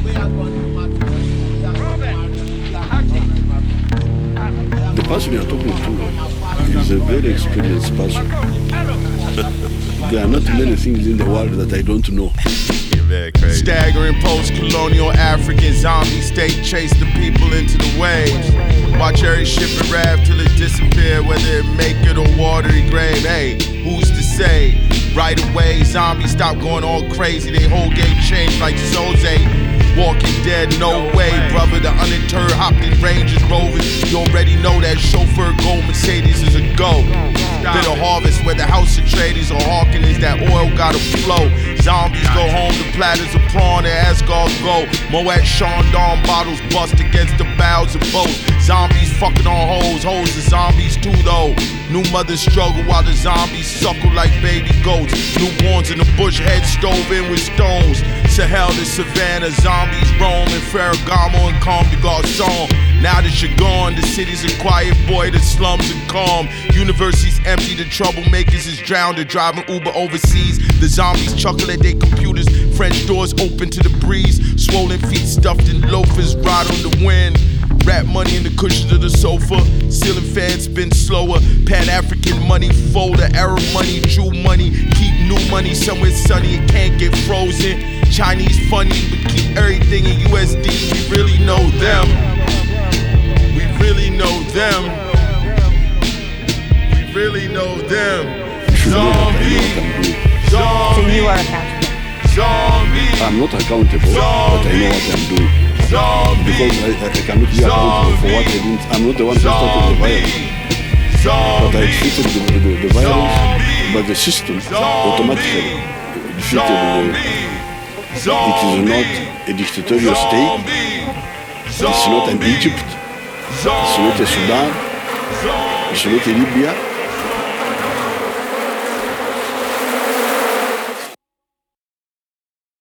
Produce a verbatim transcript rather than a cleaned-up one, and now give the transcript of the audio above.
The person you are talking to is a very experienced person. There are not many things in the world that I don't know. Staggering post-colonial African zombie state chase the people into the waves. Watch every ship and raft till it disappear, whether it make it or watery grave. Hey, who's to say? Right away, zombies stop going all crazy. They whole game changed like Soze. Walking dead, no way, brother. The uninterred hopped in Rangers Rovers. You already know that chauffeur gold Mercedes is a go. Bit of harvest where the house of traders are hawking is that oil gotta flow. Zombies go home to platters of prawn and Asgard go. Moet Chandon bottles bust against the bows of boats. Zombies fucking on hoes, hoes are zombies too though. New mothers struggle while the zombies suckle like baby goats. Newborns in the bush, head stove in with stones. Sahel to Savannah, zombies roam in Ferragamo and Comme des Garçons. Now that you're gone, the city's a quiet boy, the slums are calm. University's empty, the troublemakers is drowned. They're driving Uber overseas. The zombies chuckle at their computers. French doors open to the breeze. Swollen feet stuffed in loafers, ride on the wind. Rap money in the cushions of the sofa. Ceiling fans spin slower. Pan-African money folder. Arab money, Jew money. Keep new money somewhere sunny. It can't get frozen. Chinese funny, but keep everything in U S D. We really know them. We really know them. We really know them. Zombie. So you are Zombie. accountable. Zombie. I'm not accountable, but I know what I'm doing. Because I, I cannot be accountable for what I didn't. I'm not the one who started the violence. But I defeated the, the, the violence, but the system automatically defeated the. It is not a dictatorial state. It's not an Egypt. It's not a Sudan. It's not a Libya.